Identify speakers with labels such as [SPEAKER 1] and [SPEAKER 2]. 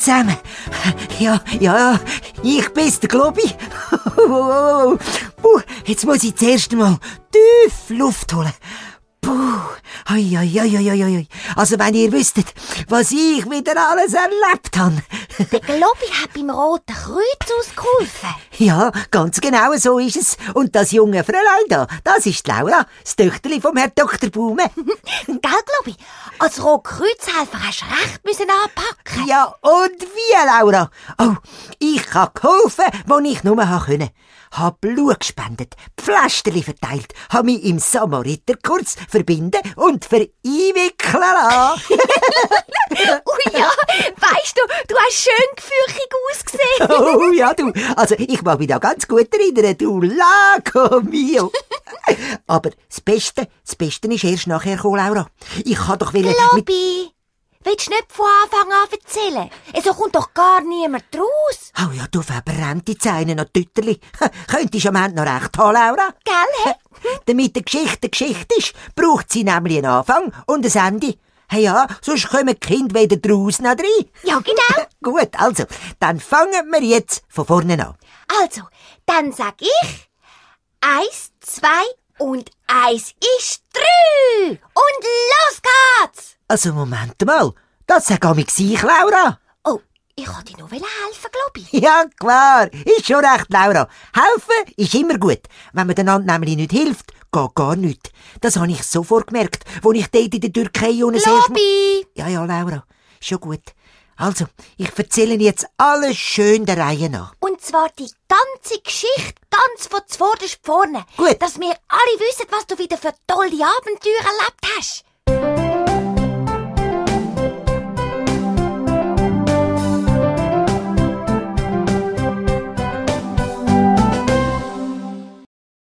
[SPEAKER 1] zusammen. Ja, ich bin's, der Globi. Jetzt muss ich zuerst mal tief Luft holen. Hoi. Also wenn ihr wüsstet, was ich wieder alles erlebt habe.
[SPEAKER 2] Der Globi hat beim Roten Kreuz ausgeholfen.
[SPEAKER 1] Ja, ganz genau so ist es. Und das junge Fräulein da, das ist Laura, das Töchterli vom Herrn Dr. Baume.
[SPEAKER 2] Gell, Globi? Als Rotkreuzhelfer hast du recht müssen anpacken.
[SPEAKER 1] Ja, und wie, Laura? Oh, ich habe geholfen, wo ich nur konnte. Hab Blut gespendet, Pflasterli verteilt, hab mich im Samariterkurs verbinden und vereinwickeln lassen.
[SPEAKER 2] Ui ja, weisst du hast schön gefüchig ausgesehen.
[SPEAKER 1] Oh ja, du, also ich mag mich da ganz gut erinnern, du Lago mio. Aber das Beste ist erst nachher gekommen, Laura. Ich kann doch
[SPEAKER 2] Globi, willst du nicht von Anfang an erzählen? So kommt doch gar niemand raus.
[SPEAKER 1] Oh ja, du verbrennt die Zähne noch Tütterli. Könntest am Ende noch recht haben, Laura.
[SPEAKER 2] Gell?
[SPEAKER 1] Damit eine Geschichte ist, braucht sie nämlich einen Anfang und ein Ende. Hey ja, sonst kommen die Kinder weder draussen noch rein.
[SPEAKER 2] Ja, genau.
[SPEAKER 1] Gut, also, dann fangen wir jetzt von vorne an.
[SPEAKER 2] Also, dann sag ich 1, 2 und 1 ist 3. Und los geht's.
[SPEAKER 1] Also, Moment mal. Das sag ich, Laura.
[SPEAKER 2] Oh, ich wollte dir nur helfen, Globi.
[SPEAKER 1] Ja, klar. Ist schon recht, Laura. Helfen ist immer gut. Wenn man einander nämlich nicht hilft, geht gar nichts. Das habe ich sofort gemerkt, als ich dort in der Türkei und
[SPEAKER 2] Globi!
[SPEAKER 1] Ja, Laura. Schon gut. Also, ich erzähle jetzt alles schön der Reihe nach.
[SPEAKER 2] Und zwar die ganze Geschichte, ganz von zuvorderst vorne.
[SPEAKER 1] Gut.
[SPEAKER 2] Dass wir alle wissen, was du wieder für tolle Abenteuer erlebt hast.